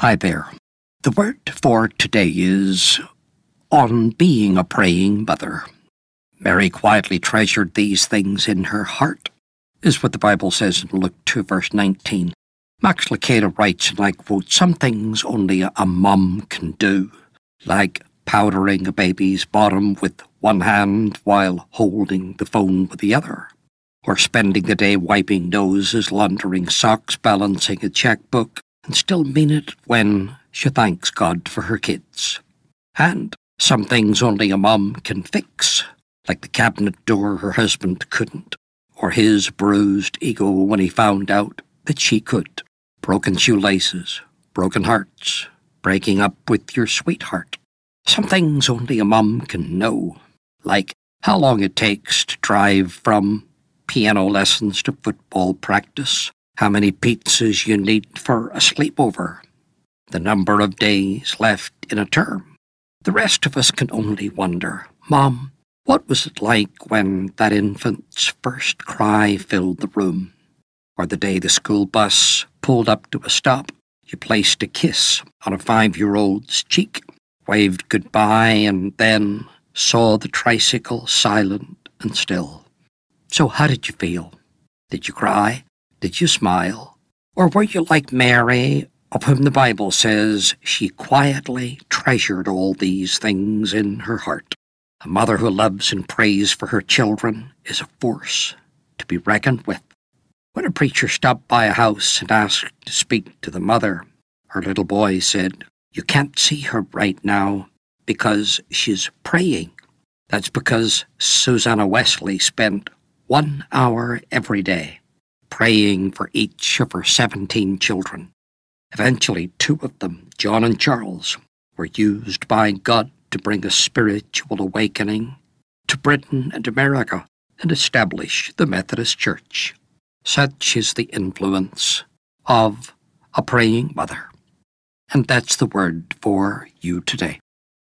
Hi there. The word for today is on being a praying mother. Mary quietly treasured these things in her heart, is what the Bible says in Luke 2 verse 19. Max Lucado writes, and I quote, "Some things only a mum can do, like powdering a baby's bottom with one hand while holding the phone with the other, or spending the day wiping noses, laundering socks, balancing a checkbook, and still mean it when she thanks God for her kids. And some things only a mum can fix, like the cabinet door her husband couldn't, or his bruised ego when he found out that she could. Broken shoelaces, broken hearts, breaking up with your sweetheart. Some things only a mum can know, like how long it takes to drive from piano lessons to football practice, how many pizzas you need for a sleepover, the number of days left in a term. The rest of us can only wonder, Mom, what was it like when that infant's first cry filled the room? Or the day the school bus pulled up to a stop, you placed a kiss on a 5-year-old's cheek, waved goodbye, and then saw the tricycle silent and still. So how did you feel? Did you cry? Did you smile? Or were you like Mary, of whom the Bible says she quietly treasured all these things in her heart? A mother who loves and prays for her children is a force to be reckoned with. When a preacher stopped by a house and asked to speak to the mother, her little boy said, "You can't see her right now because she's praying." That's because Susanna Wesley spent 1 hour every day praying for each of her 17 children. Eventually, 2 of them, John and Charles, were used by God to bring a spiritual awakening to Britain and America and establish the Methodist Church. Such is the influence of a praying mother. And that's the word for you today.